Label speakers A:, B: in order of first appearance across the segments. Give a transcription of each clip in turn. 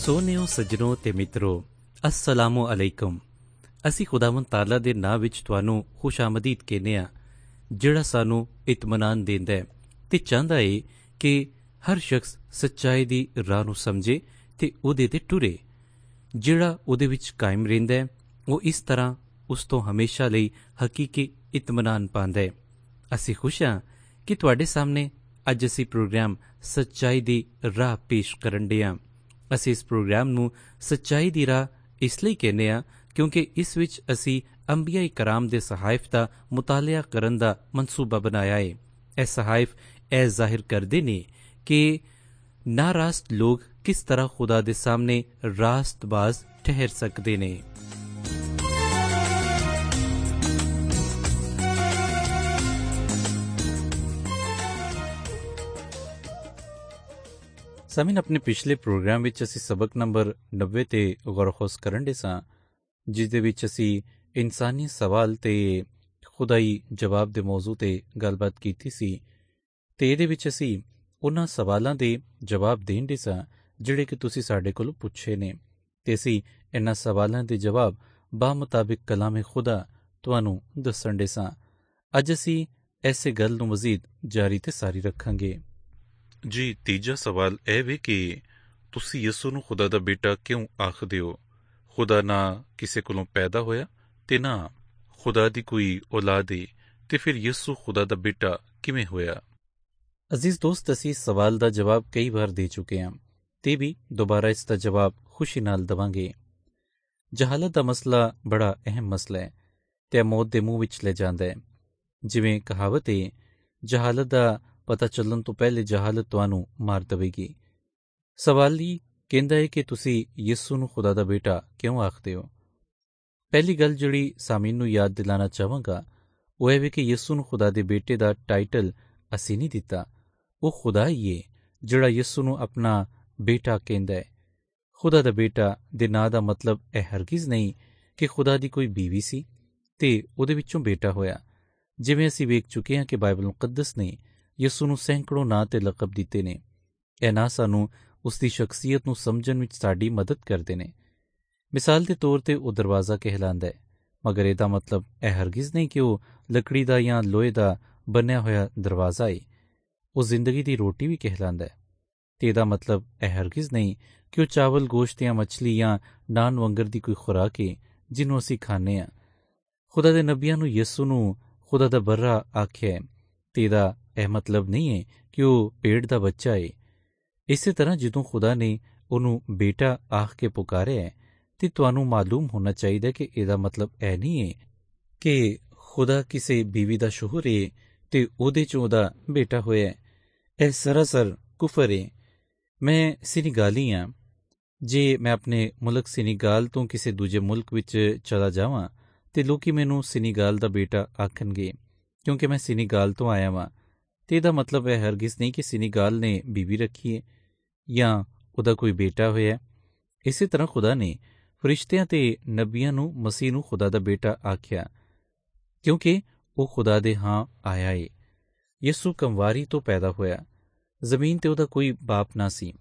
A: ਸੋਹਣਿਓ ਸੱਜਣੋ ਤੇ ਮਿੱਤਰੋ, अस्सलामु अलैकुम। ਅਸੀਂ ਖੁਦਾਵੰਦ ਤਾਲਾ ਦੇ ਨਾਂ ਵਿੱਚ ਤੁਹਾਨੂੰ ਖੁਸ਼ਾਮਦੀਦ ਕਹਿੰਦੇ ਹਾਂ, ਜਿਹੜਾ ਸਾਨੂੰ ਇਤਮਾਨਾਨ ਦਿੰਦਾ ਹੈ ਤੇ ਚਾਹੁੰਦਾ ਏ ਕਿ ਹਰ ਸ਼ਖਸ ਸੱਚਾਈ ਦੀ ਰਾਹ ਨੂੰ ਸਮਝੇ ਤੇ ਉਹਦੇ ਤੇ ਟੁਰੇ। ਜਿਹੜਾ ਉਹਦੇ ਵਿੱਚ ਕਾਇਮ ਰਹਿੰਦਾ ਹੈ ਉਹ ਇਸ ਤਰ੍ਹਾਂ ਉਸ ਤੋਂ ਹਮੇਸ਼ਾ ਲਈ ਹਕੀਕੀ ਇਤਮਾਨਾਨ ਪਾਉਂਦਾ ਹੈ। ਅਸੀਂ ਖੁਸ਼ ਹਾਂ ਕਿ ਤੁਹਾਡੇ ਸਾਹਮਣੇ ਅੱਜ ਅਸੀਂ ਪ੍ਰੋਗਰਾਮ ਸੱਚਾਈ ਦੀ ਰਾਹ ਪੇਸ਼ ਕਰਨ ਡੇ ਹਾਂ। ਅਸੀਂ ਇਸ ਪ੍ਰੋਗਰਾਮ ਨੂੰ ਸੱਚਾਈ ਦੀ ਰਾਹ ਇਸ ਲਈ ਕਹਿੰਦੇ ਹਾਂ ਕਿਉਂਕਿ ਇਸ ਵਿੱਚ ਅਸੀਂ ਅੰਬੀਆ ਕਰਾਮ ਦੇ ਸਹਾਇਫ ਦਾ ਮੁਤਾਲਿਆ ਕਰਨ ਦਾ ਮਨਸੂਬਾ ਬਣਾਇਆ ਹੈ। ਇਹ ਸਹਾਇਫ ਇਹ ਜ਼ਾਹਿਰ ਕਰਦੇ ਨੇ ਕਿ ਨਾਰਾਸਤ ਲੋਕ ਕਿਸ ਤਰ੍ਹਾਂ ਖੁਦਾ ਦੇ ਸਾਹਮਣੇ ਰਾਸਤਬਾਜ਼ ਠਹਿਰ ਸਕਦੇ ਨੇ। ਸਾਮੀਨ, ਆਪਣੇ ਪਿਛਲੇ ਪ੍ਰੋਗਰਾਮ ਵਿੱਚ ਅਸੀਂ ਸਬਕ ਨੰਬਰ 90 ਤੇ ਗੌਰ-ਖੋਜ਼ ਕਰਨ ਡੇ ਸਾਂ, ਜਿਸ ਦੇ ਵਿੱਚ ਅਸੀਂ ਇਨਸਾਨੀ ਸਵਾਲ ਤੇ ਖੁਦਾਈ ਜਵਾਬ ਦੇ ਮੌਜੂ ਤੇ ਗੱਲਬਾਤ ਕੀਤੀ ਸੀ ਤੇ ਇਹਦੇ ਵਿੱਚ ਅਸੀਂ ਉਹਨਾਂ ਸਵਾਲਾਂ ਦੇ ਜਵਾਬ ਦੇਣ ਡੇ ਸਾਂ ਜਿਹੜੇ ਕਿ ਤੁਸੀਂ ਸਾਡੇ ਕੋਲੋਂ ਪੁੱਛੇ ਨੇ ਤੇ ਅਸੀਂ ਇਹਨਾਂ ਸਵਾਲਾਂ ਦੇ ਜਵਾਬ ਬਾ ਮੁਤਾਬਿਕ ਕਲਾਮੇ ਖੁਦਾ ਤੁਹਾਨੂੰ ਦੱਸਣ ਡੇ ਸਾਂ। ਅੱਜ ਅਸੀਂ ਐਸੇ ਗੱਲ ਨੂੰ ਮਜ਼ੀਦ ਜਾਰੀ ਤੇ ਸਾਰੀ ਰੱਖਾਂਗੇ।
B: ਜੀ, ਤੀਜਾ ਸਵਾਲ ਇਹ ਵੀ ਕਿ ਤੁਸੀਂ ਯਿਸੂ ਨੂੰ ਖੁਦਾ ਦਾ ਬੇਟਾ ਕਿਉਂ ਆਖਦੇ ਹੋ? ਖੁਦਾ ਨਾ ਕਿਸੇ ਕੋਲੋਂ ਪੈਦਾ ਹੋਇਆ ਤੇ ਨਾ ਖੁਦਾ ਦੀ ਕੋਈ ਔਲਾਦ ਏ, ਤੇ ਫਿਰ ਯਿਸੂ ਖੁਦਾ ਦਾ ਬੇਟਾ ਕਿਵੇਂ ਹੋਇਆ?
A: ਅਜ਼ੀਜ਼ ਦੋਸਤ, ਅਸੀਂ ਇਸ ਸਵਾਲ ਦਾ ਜਵਾਬ ਕਈ ਵਾਰ ਦੇ ਚੁੱਕੇ ਹਾਂ ਤੇ ਵੀ ਦੁਬਾਰਾ ਇਸ ਦਾ ਜਵਾਬ ਖੁਸ਼ੀ ਨਾਲ ਦੇਵਾਂਗੇ। ਜਹਾਲਤ ਦਾ ਮਸਲਾ ਬੜਾ ਅਹਿਮ ਮਸਲਾ ਹੈ ਤੇ ਮੌਤ ਦੇ ਮੂੰਹ ਵਿੱਚ ਲੈ ਜਾਂਦਾ ਹੈ। ਜਿਵੇਂ ਕਹਾਵਤ ਹੈ, ਜਹਾਲਤ ਦਾ ਪਤਾ ਚੱਲਣ ਤੋਂ ਪਹਿਲੇ ਜਹਾਲਤ ਤੁਹਾਨੂੰ ਮਾਰ ਦੇਵੇਗੀ। ਸਵਾਲ ਹੀ ਕਹਿੰਦਾ ਹੈ ਕਿ ਤੁਸੀਂ ਯਿਸੂ ਨੂੰ ਖੁਦਾ ਦਾ ਬੇਟਾ ਕਿਉਂ ਆਖਦੇ ਹੋ? ਪਹਿਲੀ ਗੱਲ ਜਿਹੜੀ ਸਾਮੀਨ ਨੂੰ ਯਾਦ ਦਿਲਾਣਾ ਚਾਹਾਂਗਾ ਉਹ ਇਹ ਵੀ ਕਿ ਯਿਸੂ ਨੂੰ ਖੁਦਾ ਦੇ ਬੇਟੇ ਦਾ ਟਾਈਟਲ ਅਸੀਂ ਨਹੀਂ ਦਿੱਤਾ। ਉਹ ਖੁਦਾ ਹੀ ਹੈ ਜਿਹੜਾ ਯਿਸੂ ਨੂੰ ਆਪਣਾ ਬੇਟਾ ਕਹਿੰਦਾ ਹੈ। ਖੁਦਾ ਦਾ ਬੇਟਾ ਦੇ ਨਾਂ ਦਾ ਮਤਲਬ ਇਹ ਹਰਗਿਜ਼ ਨਹੀਂ ਕਿ ਖੁਦਾ ਦੀ ਕੋਈ ਬੀਵੀ ਸੀ ਤੇ ਉਹਦੇ ਵਿੱਚੋਂ ਬੇਟਾ ਹੋਇਆ। ਜਿਵੇਂ ਅਸੀਂ ਵੇਖ ਚੁੱਕੇ ਹਾਂ ਕਿ ਬਾਈਬਲ ਮੁਕੱਦਸ ਨੇ ਯਿਸੂ ਨੂੰ ਸੈਂਕੜੋਂ ਨਾਂ ਤੇ ਲਕਬ ਦਿੱਤੇ ਨੇ। ਇਹ ਨਾਂ ਸਾਨੂੰ ਉਸ ਦੀ ਸ਼ਖਸੀਅਤ ਨੂੰ ਸਮਝਣ ਵਿੱਚ ਸਾਡੀ ਮਦਦ ਕਰਦੇ ਨੇ। ਮਿਸਾਲ ਦੇ ਤੌਰ ਤੇ ਉਹ ਦਰਵਾਜ਼ਾ ਕਹਿਲਾਂਦਾ ਹੈ, ਮਗਰ ਇਹਦਾ ਮਤਲਬ ਇਹ ਹਰਗਿਜ਼ ਨਹੀਂ ਕਿ ਉਹ ਲੱਕੜੀ ਦਾ ਜਾਂ ਲੋਹੇ ਦਾ ਬਣਿਆ ਹੋਇਆ ਦਰਵਾਜ਼ਾ ਹੈ। ਉਹ ਜ਼ਿੰਦਗੀ ਦੀ ਰੋਟੀ ਵੀ ਕਹਿਲਾਂਦਾ ਹੈ ਤੇ ਇਹਦਾ ਮਤਲਬ ਇਹ ਹਰਗਿਜ਼ ਨਹੀਂ ਕਿ ਉਹ ਚਾਵਲ, ਗੋਸ਼ਤ ਜਾਂ ਮੱਛਲੀ ਜਾਂ ਨਾਨ ਵੰਗਰ ਦੀ ਕੋਈ ਖੁਰਾਕ ਹੈ ਜਿਹਨੂੰ ਅਸੀਂ ਖਾਂਦੇ ਹਾਂ। ਖੁਦਾ ਦੇ ਨਬੀਆਂ ਨੂੰ ਯਿਸੂ ਨੂੰ ਖੁਦਾ ਦਾ ਬਰਰਾ ਆਖਿਆ ਤੇ ਇਹਦਾ ਇਹ ਮਤਲਬ ਨਹੀਂ ਹੈ ਕਿ ਉਹ ਪੇਟ ਦਾ ਬੱਚਾ ਹੈ। ਇਸੇ ਤਰ੍ਹਾਂ ਜਦੋਂ ਖੁਦਾ ਨੇ ਉਹਨੂੰ ਬੇਟਾ ਆਖ ਕੇ ਪੁਕਾਰਿਆ ਹੈ ਤੇ ਤੁਹਾਨੂੰ ਮਾਲੂਮ ਹੋਣਾ ਚਾਹੀਦਾ ਕਿ ਇਹਦਾ ਮਤਲਬ ਇਹ ਨਹੀਂ ਹੈ ਕਿ ਖੁਦਾ ਕਿਸੇ ਬੀਵੀ ਦਾ ਸ਼ੋਹਰ ਹੈ ਤੇ ਉਹਦੇ ਚੋਂ ਉਹਦਾ ਬੇਟਾ ਹੋਇਆ। ਇਹ ਸਰਾਸਰ ਕੁਫਰ ਹੈ। ਮੈਂ ਸੀਨੀਗਾਲੀ ਹਾਂ। ਜੇ ਮੈਂ ਆਪਣੇ ਮੁਲਕ ਸੀਨੀਗਾਲ ਤੋਂ ਕਿਸੇ ਦੂਜੇ ਮੁਲਕ ਵਿੱਚ ਚਲਾ ਜਾਵਾਂ ਤੇ ਲੋਕੀ ਮੈਨੂੰ ਸੀਨੀਗਾਲ ਦਾ ਬੇਟਾ ਆਖਣਗੇ ਕਿਉਂਕਿ ਮੈਂ ਸੀਨੀਗਾਲ ਤੋਂ ਆਇਆ ਵਾਂ, ਤੇ ਇਹਦਾ ਮਤਲਬ ਇਹ ਹਰਗਿਜ਼ ਨਹੀਂ ਕਿ ਸੀਨੀਗਾਲ ਨੇ ਬੀਵੀ ਰੱਖੀ ਹੈ ਜਾਂ ਉਹਦਾ ਕੋਈ ਬੇਟਾ ਹੋਇਆ। ਇਸੇ ਤਰ੍ਹਾਂ ਖੁਦਾ ਨੇ ਫਰਿਸ਼ਤਿਆਂ ਤੇ ਨਬੀਆਂ ਨੂੰ ਮਸੀਹ ਨੂੰ ਖੁਦਾ ਦਾ ਬੇਟਾ ਆਖਿਆ ਕਿਉਂਕਿ ਉਹ ਖੁਦਾ ਦੇ ਹਾਂ ਆਇਆ ਏ। ਯਿਸੂ ਕੰਵਾਰੀ ਤੋਂ ਪੈਦਾ ਹੋਇਆ। ਜ਼ਮੀਨ ਤੇ ਉਹਦਾ ਕੋਈ ਬਾਪ ਨਾ ਸੀ।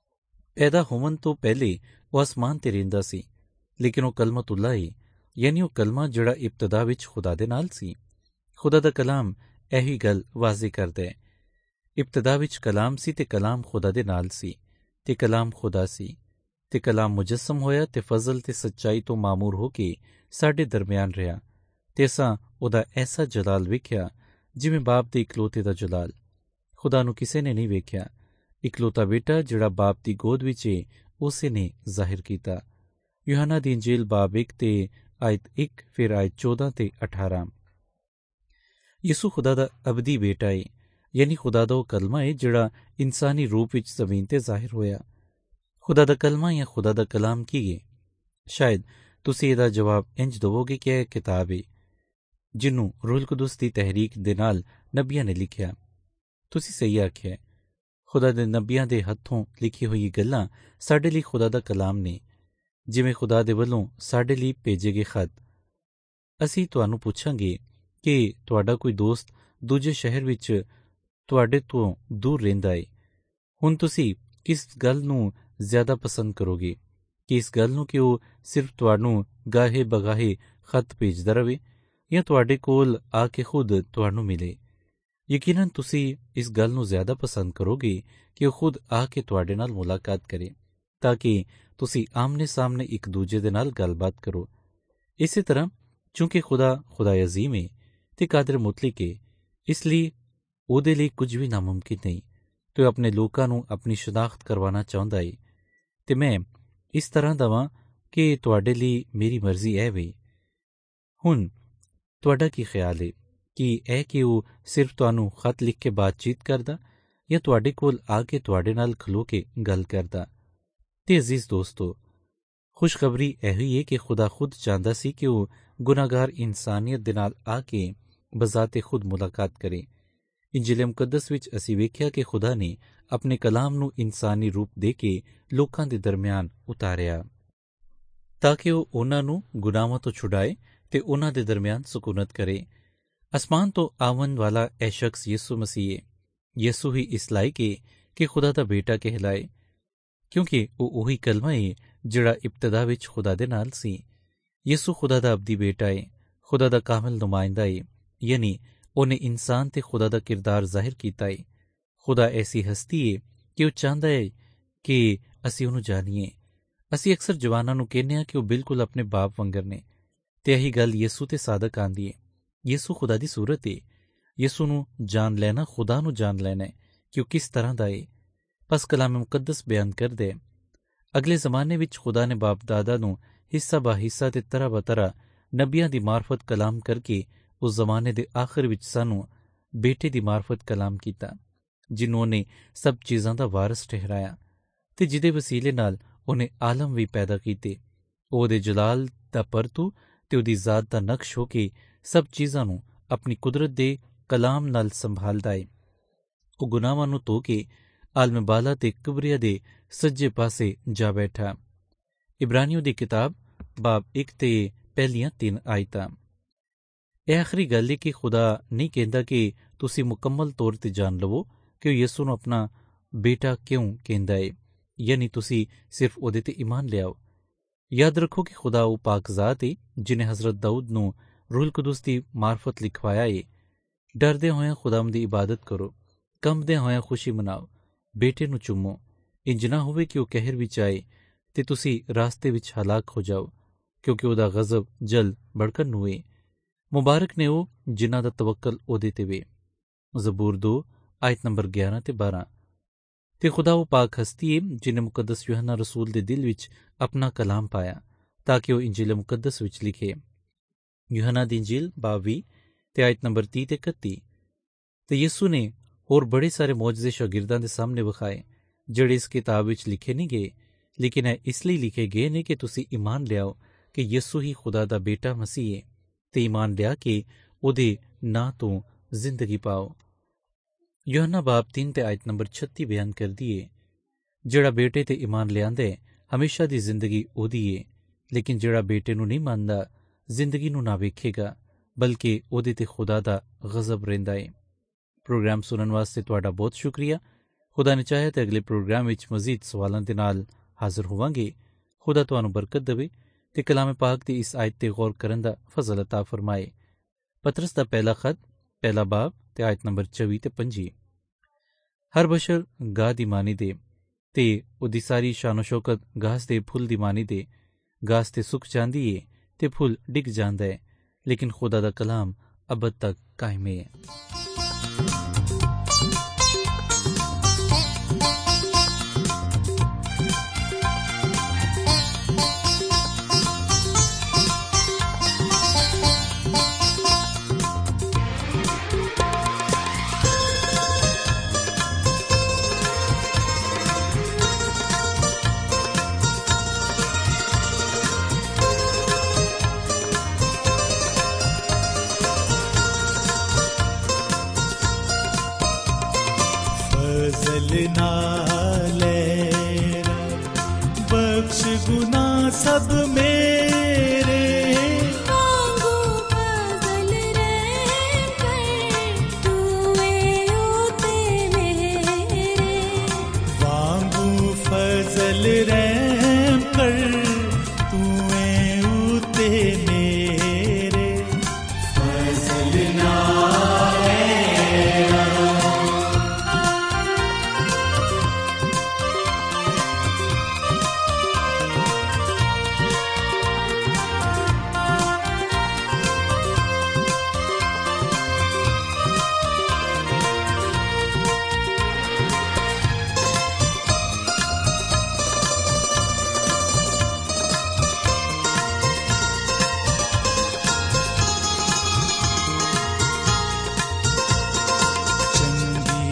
A: ਪੈਦਾ ਹੋਣ ਤੋਂ ਪਹਿਲੇ ਉਹ ਅਸਮਾਨ ਤੇ ਰਹਿੰਦਾ ਸੀ, ਲੇਕਿਨ ਉਹ ਕਲਮਤੁੱਲਾ ਏ, ਯਾਨੀ ਉਹ ਕਲਮਾ ਜਿਹੜਾ ਇਬਤਦਾ ਵਿੱਚ ਖੁਦਾ ਦੇ ਨਾਲ ਸੀ। ਖੁਦਾ ਦਾ ਕਲਾਮ ਇਹੀ ਗੱਲ ਵਾਜ਼ਿਹ ਕਰਦਾ ਹੈ। ਇਬਤਦਾ ਵਿੱਚ ਕਲਾਮ ਸੀ ਤੇ ਕਲਾਮ ਖੁਦਾ ਦੇ ਨਾਲ ਸੀ ਤੇ ਕਲਾਮ ਖੁਦਾ ਸੀ ਤੇ ਕਲਾਮ ਮੁਜੱਸਮ ਹੋਇਆ ਤੇ ਫਜ਼ਲ ਤੇ ਸੱਚਾਈ ਤੋਂ ਮਾਮੂਰ ਹੋ ਕੇ ਸਾਡੇ ਦਰਮਿਆਨ ਰਿਹਾ ਤੇ ਅਸਾਂ ਉਹਦਾ ਐਸਾ ਜਲਾਲ ਵੇਖਿਆ ਜਿਵੇਂ ਬਾਪ ਦੇ ਇਕਲੌਤੇ ਦਾ ਜਲਾਲ। ਖੁਦਾ ਨੂੰ ਕਿਸੇ ਨੇ ਨਹੀਂ ਵੇਖਿਆ। ਇਕਲੌਤਾ ਬੇਟਾ ਜਿਹੜਾ ਬਾਪ ਦੀ ਗੋਦ ਵਿੱਚ ਏ ਉਸੇ ਨੇ ਜ਼ਾਹਿਰ ਕੀਤਾ। ਯੂਹੰਨਾ ਦੀ ਇੰਜੀਲ ਬਾਬ 1 ਤੇ ਆਇਤ 1 ਫਿਰ ਆਇਤ 14 ਤੇ 18। ਯਿਸੂ ਖੁਦਾ ਦਾ ਅਬਦੀ ਬੇਟਾ ਏ, ਯਾਨੀ ਖੁਦਾ ਦਾ ਉਹ ਕਲਮਾ ਏ ਜਿਹੜਾ ਇਨਸਾਨੀ ਰੂਪ ਵਿੱਚ ਜ਼ਮੀਨ ਤੇ ਜ਼ਾਹਿਰ ਹੋਇਆ। ਖੁਦਾ ਦਾ ਕਲਮਾ ਜਾਂ ਖੁਦਾ ਦਾ ਕਲਾਮ ਕੀ ਏ? ਸ਼ਾਇਦ ਤੁਸੀਂ ਇਹਦਾ ਜਵਾਬ ਇੰਜ ਦੇਵੋਗੇ ਕਿ ਇਹ ਕਿਤਾਬ ਏ ਜਿਹਨੂੰ ਰੂਹੁਲ ਕੁਦਸ ਦੀ ਤਹਿਰੀਕ ਦੇ ਨਾਲ ਨਬੀਆਂ ਨੇ ਲਿਖਿਆ। ਤੁਸੀਂ ਸਹੀ ਆਖਿਆ। ਖੁਦਾ ਦੇ ਨਬੀਆਂ ਦੇ ਹੱਥੋਂ ਲਿਖੀ ਹੋਈ ਗੱਲਾਂ ਸਾਡੇ ਲਈ ਖੁਦਾ ਦਾ ਕਲਾਮ ਨੇ, ਜਿਵੇਂ ਖੁਦਾ ਦੇ ਵੱਲੋਂ ਸਾਡੇ ਲਈ ਭੇਜੇ ਗਏ ਖਤ। ਅਸੀਂ ਤੁਹਾਨੂੰ ਪੁੱਛਾਂਗੇ ਕਿ ਤੁਹਾਡਾ ਕੋਈ ਦੋਸਤ ਦੂਜੇ ਸ਼ਹਿਰ ਵਿੱਚ ਤੁਹਾਡੇ ਤੋਂ ਦੂਰ ਰਹਿੰਦਾ ਏ। ਹੁਣ ਤੁਸੀਂ ਕਿਸ ਗੱਲ ਨੂੰ ਜ਼ਿਆਦਾ ਪਸੰਦ ਕਰੋਗੇ ਕਿ ਇਸ ਗੱਲ ਨੂੰ ਕਿ ਉਹ ਸਿਰਫ ਤੁਹਾਨੂੰ ਗਾਹੇ ਬਗਾਹੇ ਖਤ ਭੇਜਦਾ ਰਹੇ ਜਾਂ ਤੁਹਾਡੇ ਕੋਲ ਆ ਕੇ ਖੁਦ ਤੁਹਾਨੂੰ ਮਿਲੇ? ਯਕੀਨਨ ਤੁਸੀਂ ਇਸ ਗੱਲ ਨੂੰ ਜ਼ਿਆਦਾ ਪਸੰਦ ਕਰੋਗੇ ਕਿ ਉਹ ਖੁਦ ਆ ਕੇ ਤੁਹਾਡੇ ਨਾਲ ਮੁਲਾਕਾਤ ਕਰੇ ਤਾਂ ਕਿ ਤੁਸੀਂ ਆਮਨੇ ਸਾਹਮਣੇ ਇੱਕ ਦੂਜੇ ਦੇ ਨਾਲ ਗੱਲਬਾਤ ਕਰੋ। ਇਸੇ ਤਰ੍ਹਾਂ ਚੂੰਕਿ ਖੁਦਾ ਅਜ਼ੀਮ ਹੈ ਤੇ ਕਾਦਰ ਮੁਤਲਕ ਹੈ, ਇਸ ਲਈ ਉਹਦੇ ਲਈ ਕੁਝ ਵੀ ਨਾਮੁਮਕਿਨ ਨਹੀਂ ਤੇ ਉਹ ਆਪਣੇ ਲੋਕਾਂ ਨੂੰ ਆਪਣੀ ਸ਼ਨਾਖਤ ਕਰਵਾਉਣਾ ਚਾਹੁੰਦਾ ਹੈ। ਤੇ ਮੈਂ ਇਸ ਤਰ੍ਹਾਂ ਦਵਾਂ ਕਿ ਤੁਹਾਡੇ ਲਈ ਮੇਰੀ ਮਰਜ਼ੀ ਇਹ ਵੇ। ਹੁਣ ਤੁਹਾਡਾ ਕੀ ਖਿਆਲ ਹੈ ਕਿ ਇਹ ਕਿ ਉਹ ਸਿਰਫ ਤੁਹਾਨੂੰ ਖਤ ਲਿਖ ਕੇ ਬਾਤਚੀਤ ਕਰਦਾ ਜਾਂ ਤੁਹਾਡੇ ਕੋਲ ਆ ਕੇ ਤੁਹਾਡੇ ਨਾਲ ਖਲੋ ਕੇ ਗੱਲ ਕਰਦਾ? ਤੇ ਅਜ਼ੀਜ਼ ਦੋਸਤੋ, ਖੁਸ਼ਖਬਰੀ ਇਹ ਹੀ ਹੈ ਕਿ ਖੁਦਾ ਖੁਦ ਚਾਹੁੰਦਾ ਸੀ ਕਿ ਉਹ ਗੁਨਾਹਗਾਰ ਇਨਸਾਨੀਅਤ ਦੇ ਨਾਲ ਆ ਕੇ ਬਜ਼ਾਤੇ ਖੁਦ ਮੁਲਾਕਾਤ ਕਰੇ। ਇੰਜੀਲ ਮੁਕੱਦਸ ਵਿੱਚ ਅਸੀਂ ਵੇਖਿਆ ਕਿ ਖੁਦਾ ਨੇ ਆਪਣੇ ਕਲਾਮ ਨੂੰ ਇਨਸਾਨੀ ਰੂਪ ਦੇ ਕੇ ਲੋਕਾਂ ਦੇ ਦਰਮਿਆਨ ਉਤਾਰਿਆ ਤਾਂ ਕਿ ਉਹ ਉਹਨਾਂ ਨੂੰ ਗੁਨਾਹਾਂ ਤੋਂ ਛੁਡਾਏ ਤੇ ਉਹਨਾਂ ਦੇ ਦਰਮਿਆਨ ਸਕੂਨਤ ਕਰੇ। ਅਸਮਾਨ ਤੋਂ ਆਵਨ ਵਾਲਾ ਇਹ ਸ਼ਖਸ ਯਿਸੂ ਮਸੀਹ ਹੈ। ਯਿਸੂ ਹੀ ਇਸ ਲਾਇਕ ਹੈ ਕਿ ਖੁਦਾ ਦਾ ਬੇਟਾ ਕਹਿਲਾਏ, ਕਿਉਂਕਿ ਉਹ ਉਹੀ ਕਲਮਾ ਹੈ ਜਿਹੜਾ ਇਬਤਦਾ ਵਿੱਚ ਖੁਦਾ ਦੇ ਨਾਲ ਸੀ। ਯਿਸੂ ਖੁਦਾ ਦਾ ਅਬਦੀ ਬੇਟਾ ਹੈ, ਖੁਦਾ ਦਾ ਕਾਮਿਲ ਨੁਮਾਇੰਦਾ ਹੈ, ਯਾਨੀ ਉਹਨੇ ਇਨਸਾਨ ਤੇ ਖੁਦਾ ਦਾ ਕਿਰਦਾਰ ਜ਼ਾਹਿਰ ਕੀਤਾ ਹੈ। ਖੁਦਾ ਐਸੀ ਹਸਤੀ ਹੈ ਕਿ ਉਹ ਚਾਹੁੰਦਾ ਹੈ ਕਿ ਅਸੀਂ ਉਹਨੂੰ ਜਾਣੀਏ। ਅਸੀਂ ਅਕਸਰ ਜਵਾਨਾਂ ਨੂੰ ਕਹਿੰਦੇ ਹਾਂ ਕਿ ਉਹ ਬਿਲਕੁਲ ਆਪਣੇ ਬਾਪ ਵਾਂਗਰ ਨੇ, ਤੇ ਇਹੀ ਗੱਲ ਯਿਸੂ ਤੇ ਸਾਦਕ ਆਂਦੀ ਹੈ। ਯਿਸੂ ਖੁਦਾ ਦੀ ਸੂਰਤ ਹੈ। ਯਿਸੂ ਨੂੰ ਜਾਣ ਲੈਣਾ ਖੁਦਾ ਨੂੰ ਜਾਣ ਲੈਣਾ ਕਿ ਉਹ ਕਿਸ ਤਰ੍ਹਾਂ ਦਾ ਹੈ। ਬਸ ਕਲਾਮ ਮੁਕੱਦਸ ਬਿਆਨ ਕਰਦੇ ਅਗਲੇ ਜ਼ਮਾਨੇ ਵਿੱਚ ਖੁਦਾ ਨੇ ਬਾਪ ਦਾਦਾ ਨੂੰ ਹਿੱਸਾ ਬਾ ਹਿੱਸਾ ਤੇ ਤਰ੍ਹਾਂ ਬਤਰਾ ਨਬੀਆਂ ਦੀ ਮਾਰਫਤ ਕਲਾਮ ਕਰਕੇ ਉਸ ਜ਼ਮਾਨੇ ਦੇ ਆਖਿਰ ਵਿੱਚ ਸਾਨੂੰ ਬੇਟੇ ਦੀ ਮਾਰਫਤ ਕਲਾਮ ਕੀਤਾ, ਜਿਹਨੂੰ ਨੇ ਸਭ ਚੀਜ਼ਾਂ ਦਾ ਵਾਰਸ ਠਹਿਰਾਇਆ ਤੇ ਜਿਹਦੇ ਵਸੀਲੇ ਨਾਲ ਉਹਨੇ ਆਲਮ ਵੀ ਪੈਦਾ ਕੀਤੇ। ਉਹਦੇ ਜਲਾਲ ਦਾ ਪਰਤੂ ਤੇ ਉਹਦੀ ਜ਼ਾਤ ਦਾ ਨਕਸ਼ ਹੋ ਕੇ ਸਭ ਚੀਜ਼ਾਂ ਨੂੰ ਆਪਣੀ ਕੁਦਰਤ ਦੇ ਕਲਾਮ ਨਾਲ ਸੰਭਾਲਦਾ ਹੈ। ਉਹ ਗੁਨਾਹਾਂ ਨੂੰ ਧੋ ਕੇ ਆਲਮ ਬਾਲਾ ਤੇ ਕਿਬਰੀਆ ਦੇ ਸੱਜੇ ਪਾਸੇ ਜਾ ਬੈਠਾ। ਇਬਰਾਨੀਓ ਦੀ ਕਿਤਾਬ ਬਾਬ 1 ਤੇ ਪਹਿਲੀਆਂ 3 ਆਇਤਾਂ। ਇਹ ਆਖਰੀ ਗੱਲ ਹੈ ਕਿ ਖੁਦਾ ਨਹੀਂ ਕਹਿੰਦਾ ਕਿ ਤੁਸੀਂ ਮੁਕੰਮਲ ਤੌਰ ਤੇ ਜਾਣ ਲਵੋ ਕਿ ਉਹ ਯਿਸੂ ਨੂੰ ਆਪਣਾ ਬੇਟਾ ਕਿਉਂ ਕਹਿੰਦਾ ਹੈ, ਯਾਨੀ ਤੁਸੀਂ ਸਿਰਫ ਉਹਦੇ ਤੇ ਈਮਾਨ ਲਿਆਓ। ਯਾਦ ਰੱਖੋ ਕਿ ਖੁਦਾ ਉਹ ਪਾਕ ਜ਼ਾਤ ਹੈ ਜਿਹਨੇ ਹਜ਼ਰਤ ਦਾਊਦ ਨੂੰ ਰੂਹੁਲ ਕੁਦਸ ਦੀ ਮਾਰਫਤ ਲਿਖਵਾਇਆ ਹੈ। ਡਰਦੇ ਹੋਇਆਂ ਖੁਦਾਮ ਦੀ ਇਬਾਦਤ ਕਰੋ, ਕੰਬਦੇ ਹੋਇਆਂ ਖੁਸ਼ੀ ਮਨਾਓ, ਬੇਟੇ ਨੂੰ ਚੁੰਮੋ, ਇੰਜ ਨਾ ਹੋਵੇ ਕਿ ਉਹ ਕਹਿਰ ਵਿੱਚ ਆਏ ਤੇ ਤੁਸੀਂ ਰਾਸਤੇ ਵਿੱਚ ਹਲਾਕ ਹੋ ਜਾਓ, ਕਿਉਂਕਿ ਉਹਦਾ ਗਜ਼ਬ ਜਲਦ ਭੜਕਣ ਨੂੰ ਹੈ। ਮੁਬਾਰਕ ਨੇ ਉਹ ਜਿਨ੍ਹਾਂ ਦਾ ਤਵੱਕਲ ਉਹਦੇ ਤੇ ਵੇ। ਜ਼ਬੂਰ 2 ਆਇਤ ਨੰਬਰ 11 ਤੇ 12। ਤੇ ਖੁਦਾ ਉਹ ਪਾਕ ਹਸਤੀ ਹੈ ਜਿਹਨੇ ਮੁਕੱਦਸ ਯੂਹੰਨਾ ਰਸੂਲ ਦੇ ਦਿਲ ਵਿੱਚ ਆਪਣਾ ਕਲਾਮ ਪਾਇਆ ਤਾਂ ਕਿ ਉਹ ਇੰਜੀਲ ਮੁਕੱਦਸ ਵਿੱਚ ਲਿਖੇ। ਯੂਹੰਨਾ ਦੀ ਇੰਜੀਲ 22 ਤੇ ਆਇਤ ਨੰਬਰ 30 ਤੇ 31। ਤੇ ਯਿਸੂ ਨੇ ਹੋਰ ਬੜੇ ਸਾਰੇ ਮੌਜਜ਼ੇ ਸ਼ਾਗਿਰਦਾਂ ਦੇ ਸਾਹਮਣੇ ਵਿਖਾਏ ਜਿਹੜੇ ਇਸ ਕਿਤਾਬ ਵਿੱਚ ਲਿਖੇ ਨਹੀਂ ਗਏ, ਲੇਕਿਨ ਇਹ ਇਸ ਲਈ ਲਿਖੇ ਗਏ ਨੇ ਕਿ ਤੁਸੀਂ ਈਮਾਨ ਲਿਆਓ ਕਿ ਯਿਸੂ ਹੀ ਖੁਦਾ ਦਾ ਬੇਟਾ ਮਸੀਹ ਹੈ ਤੇ ਈਮਾਨ ਲਿਆ ਕੇ ਉਹਦੇ ਨਾਂ ਤੋਂ ਜ਼ਿੰਦਗੀ ਪਾਓ। ਯੂਹੰਨਾ ਬਾਬ 3 ਤੇ ਆਇਤ ਨੰਬਰ 36 ਬਿਆਨ ਕਰਦੀ ਹੈ, ਜਿਹੜਾ ਬੇਟੇ ਤੇ ਈਮਾਨ ਲਿਆਂਦਾ ਹਮੇਸ਼ਾ ਦੀ ਜ਼ਿੰਦਗੀ ਉਹਦੀ ਹੈ, ਲੇਕਿਨ ਜਿਹੜਾ ਬੇਟੇ ਨੂੰ ਨਹੀਂ ਮੰਨਦਾ ਜ਼ਿੰਦਗੀ ਨੂੰ ਨਾ ਵੇਖੇਗਾ ਬਲਕਿ ਉਹਦੇ ਤੇ ਖੁਦਾ ਦਾ ਗਜ਼ਬ ਰਹਿੰਦਾ ਹੈ। ਪ੍ਰੋਗਰਾਮ ਸੁਣਨ ਵਾਸਤੇ ਤੁਹਾਡਾ ਬਹੁਤ ਸ਼ੁਕਰੀਆ। ਖੁਦਾ ਨੇ ਚਾਹਿਆ ਤੇ ਅਗਲੇ ਪ੍ਰੋਗਰਾਮ ਵਿੱਚ ਮਜ਼ੀਦ ਸਵਾਲਾਂ ਦੇ ਨਾਲ ਹਾਜ਼ਰ ਹੋਵਾਂਗੇ। ਖੁਦਾ ਤੁਹਾਨੂੰ ਬਰਕਤ ਦੇਵੇ ਤੇ ਕਲਾਮ ਪਾਕ ਦੀ ਇਸ ਆਇਤ ਤੇ ਗੌਰ ਕਰਨ ਦਾ ਫਜ਼ਲ ਅਤਾ ਫਰਮਾਏ। ਪਤਰਸ ਦਾ ਪਹਿਲਾ ਖਤ ਪਹਿਲਾ ਬਾਬ ਤੇ ਆਇਤ ਨੰਬਰ 24 ਤੇ 25। ਹਰ ਬਸ਼ਰ ਗਾਹ ਦੀ ਮਾਨੀ ਦੇ ਤੇ ਉਹਦੀ ਸਾਰੀ ਸ਼ਾਨੋ ਸ਼ੌਕਤ ਘਾਸ ਦੇ ਫੁੱਲ ਦੀ ਮਾਨੀ ਦੇ। ਘਾਸ ਤੇ ਸੁੱਕ ਜਾਂਦੀ ਏ ਤੇ ਫੁੱਲ ਡਿੱਗ ਜਾਂਦਾ ਹੈ, ਲੇਕਿਨ ਖੁਦਾ ਦਾ ਕਲਾਮ ਅਬਦ ਤੱਕ ਕਾਇਮ ਹੈ।
C: बख्श गुना सब मेरे मांगू फजल रहम कर तूए होते मेरे वांगू फजल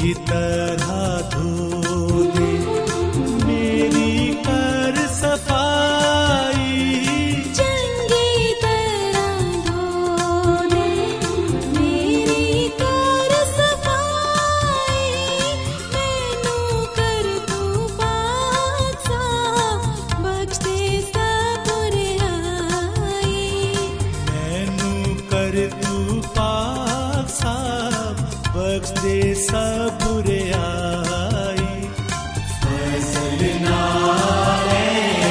C: तरह धो दे मेरी कर सफाई,
D: चंगी तरह धो दे मेरी कर सफाई, मैनू कर तू पाक साफ, बख्श दे सब बुराई,
C: मैनू कर तू पाक साफ, बख्श दे सब बुराई। फजल नाल ऐ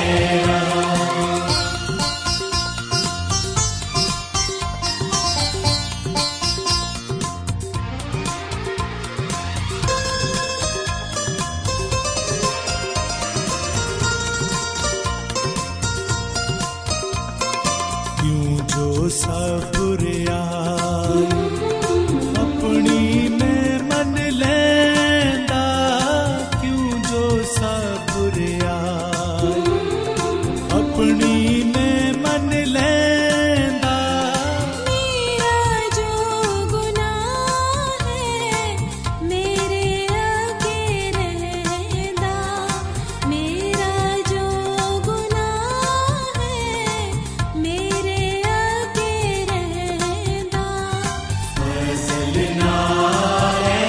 C: क्यों जो सब बुराई अपनी में मन लेंदा, क्यों जो सब बुराई अपनी में मन लेंदा,
D: मेरा जो गुनाह है मेरे आगे रहंदा, मेरा जो गुनाह है मेरे आगे रहंदा,
C: फजल नाल ऐ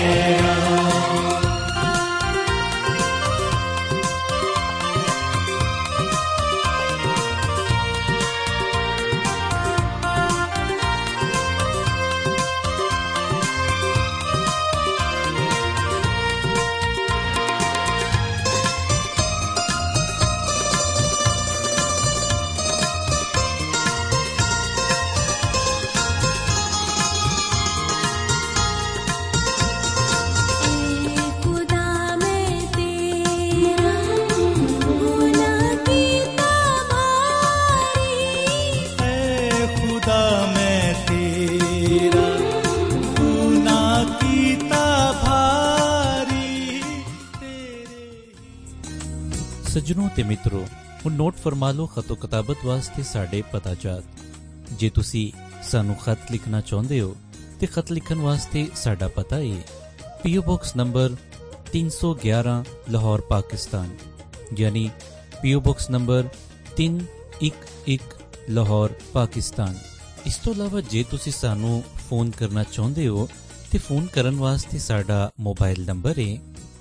D: खुदा मैं तेरा गुनाह कीता भारी,
C: ऐ खुदा मैं तेरा गुनाह कीता भारी, तेरे
A: ਸੱਜਣੋ ਤੇ ਮਿੱਤਰੋ, ਹੁਣ ਨੋਟ ਫਰਮਾ ਲਓ ਖਤੋ ਕਿਤਾਬਤ ਵਾਸਤੇ ਸਾਡੇ ਪਤਾ ਜਾਤ। ਜੇ ਤੁਸੀਂ ਸਾਨੂੰ ਖਤ ਲਿਖਣਾ ਚਾਹੁੰਦੇ ਹੋ ਤੇ ਖਤ ਲਿਖਣ ਵਾਸਤੇ ਸਾਡਾ ਪਤਾ ਹੈ ਪੀਓ ਬਾਕਸ ਨੰਬਰ 311 ਲਾਹੌਰ ਪਾਕਿਸਤਾਨ, ਯਾਨੀ ਪੀਓ ਬਾਕਸ ਨੰਬਰ 311 ਲਾਹੌਰ ਪਾਕਿਸਤਾਨ। ਇਸ ਤੋਂ ਇਲਾਵਾ ਜੇ ਤੁਸੀਂ ਸਾਨੂੰ ਫੋਨ ਕਰਨਾ ਚਾਹੁੰਦੇ ਹੋ ਤੇ ਫੋਨ ਕਰਨ ਵਾਸਤੇ ਸਾਡਾ ਮੋਬਾਈਲ ਨੰਬਰ ਹੈ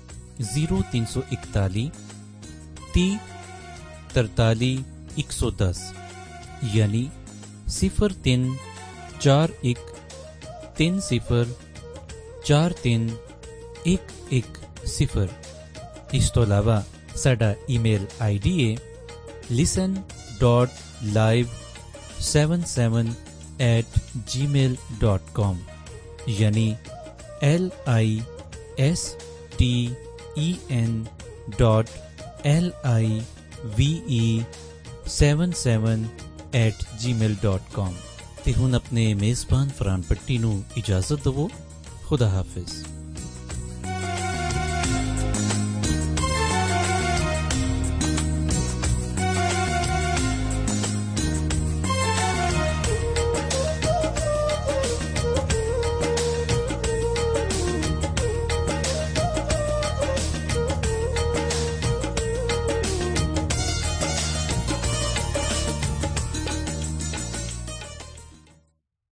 A: 0341 30 43 110, यानी 03 41 30 43 110। ਇਸ ਤੋਂ ਇਲਾਵਾ ਸਾਡਾ ਈਮੇਲ ਆਈਡੀ ਹੈ listen.live77@gmail.com, यानी LISTENLIVE77@gmail.com। ਤੇ ਹੁਣ ਆਪਣੇ ਮੇਜ਼ਬਾਨ ਫਰਹਾਨ ਪੱਟੀ ਨੂੰ ਇਜਾਜ਼ਤ ਦਿਵੋ। ਖੁਦਾ ਹਾਫਿਜ਼।